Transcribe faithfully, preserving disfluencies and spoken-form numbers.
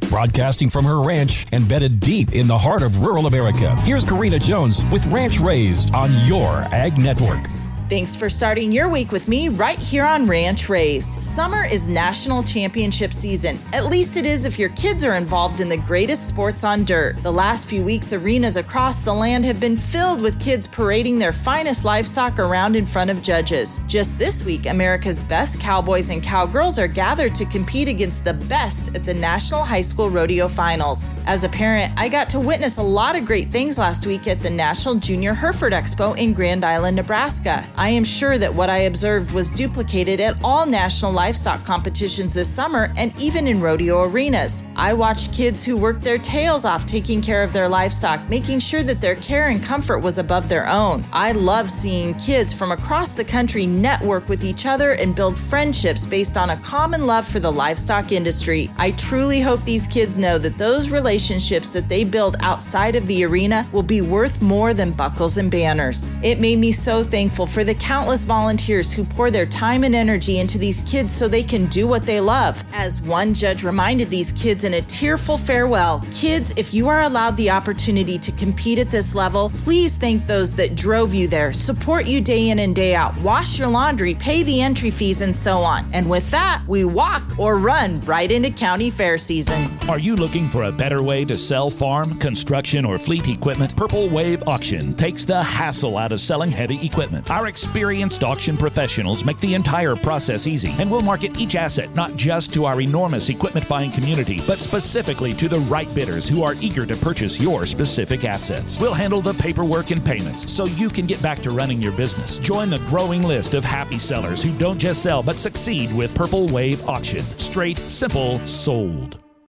Broadcasting from her ranch embedded deep in the heart of rural America, here's Karina Jones with Ranch Raised on your Ag Network. Thanks for starting your week with me right here on Ranch Raised. Summer is national championship season. At least it is if your kids are involved in the greatest sports on dirt. The last few weeks, arenas across the land have been filled with kids parading their finest livestock around in front of judges. Just this week, America's best cowboys and cowgirls are gathered to compete against the best at the National High School Rodeo Finals. As a parent, I got to witness a lot of great things last week at the National Junior Hereford Expo in Grand Island, Nebraska. I am sure that what I observed was duplicated at all national livestock competitions this summer and even in rodeo arenas. I watched kids who worked their tails off taking care of their livestock, making sure that their care and comfort was above their own. I love seeing kids from across the country network with each other and build friendships based on a common love for the livestock industry. I truly hope these kids know that those relationships that they build outside of the arena will be worth more than buckles and banners. It made me so thankful for the countless volunteers who pour their time and energy into these kids so they can do what they love. As one judge reminded these kids in a tearful farewell, kids, if you are allowed the opportunity to compete at this level, please thank those that drove you there, support you day in and day out, wash your laundry, pay the entry fees, and so on. And with that, we walk or run right into county fair season. Are you looking for a better way to sell farm, construction, or fleet equipment? Purple Wave Auction takes the hassle out of selling heavy equipment. Our experienced auction professionals make the entire process easy and will market each asset not just to our enormous equipment buying community, but specifically to the right bidders who are eager to purchase your specific assets. We'll handle the paperwork and payments so you can get back to running your business. Join the growing list of happy sellers who don't just sell but succeed with Purple Wave Auction. Straight, simple, sold.